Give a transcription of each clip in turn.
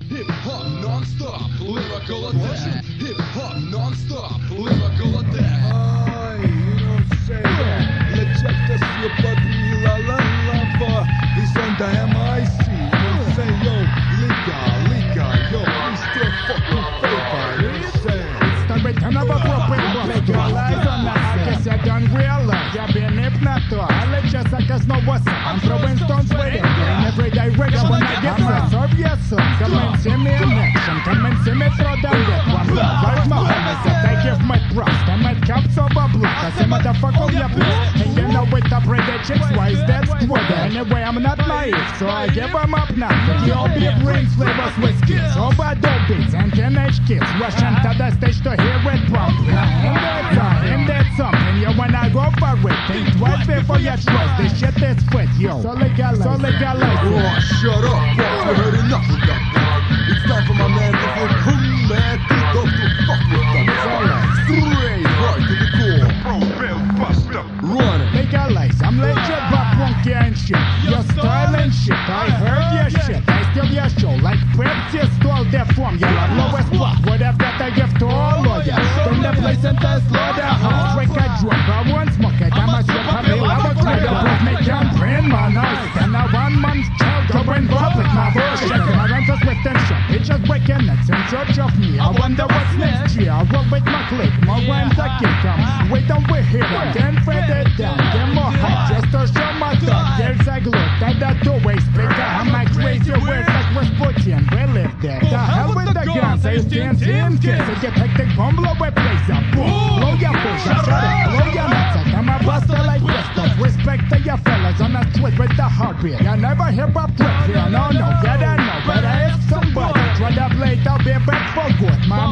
Hip-hop non-stop, lyrical attack. Hip-hop non-stop, lyrical attack. Ай, you don't say that. Лечетка сьогодні ла-ла-ла-ла. He's on the MIC. You don't say, yo, Liga, yo, we still fucking favor. You know what I'm saying? It's the return of a corporate legalize on that. I guess you done realize you've been hypnotized. I let you suckers know what's up. I'm throwing stones with it. In every direction when I get my serve, yes sir. Come and see me in action. Come and see me throw down that one. Right my homies that I give my trust. I'm at caps over block. I say motherfucker on your block. And you know with the braided chicks, why is that squad? Anyway, I'm not naive, so I give them up now. But you all be brains flavors whiskies. Over dope beats and teenage kids. Rushing to the stage to hear it bump. And that's something, yo, when I go for it, think twice before you trust. This shit is fit, yo. So legalize. Oh, shut up, boss. We heard enough of that now. It's time for my man to go cool, man. Think of to fuck with them. Straight right to the core. Bro, real buster. Run it. Legalize, I'm legit but funky and shit. Your style and shit, I heard your shit. I steal your show like Pepsi stole their form. You're the lowest block, what I've got I give to all lawyers. Turn the place into slaughterhouse. Break a drunk, I won't smoke it. I'm a strip, I'm a critter. Put me can bring my nice. And a one-man's child to bring public my bullshit. My renters with tension, it's just breaking necks in church of me. I wonder what's next year. I roll with my clique, more rhymes I can come. Wait on we're here, I can't fade it down. Get more hype just to show my thought. There's a glow, that the two-way speaker. I'm a crazy word like Rasputin. We live there. The hell with the guns, I TNT in kids. I get hectic, bomb blow with blazer. Boom, blow your push, shut up, blow your nuts. I'm a buster like Bristol. Respect to your fellas on the street with the heartbeat. You never hear about rap here, no, yeah, I know. But I ask somebody, try to play, I'll be back for good. My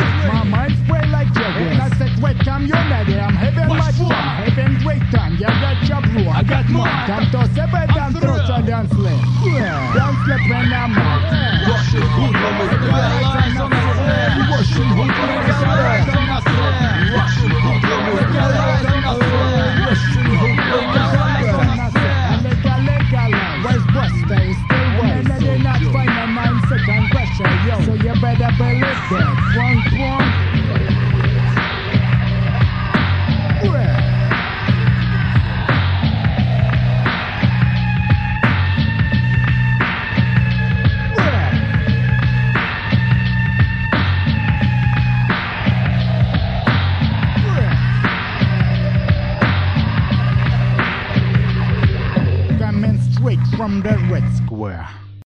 mind spray like Jerry. I said, wait, community, I'm having much fun. Having great time, you got your brew, I got more. Time to seven down through to dance slip. Dance slip when I'm out. Russian hoodlum is back. Russian hoodlum is back. Russian hoodlum is back. Russian hoodlum is back. Legalize. Where's Buster? He's still west. And they're not finding 9-second pressure, yo. So you better believe that. One. Coming straight from the Red Square.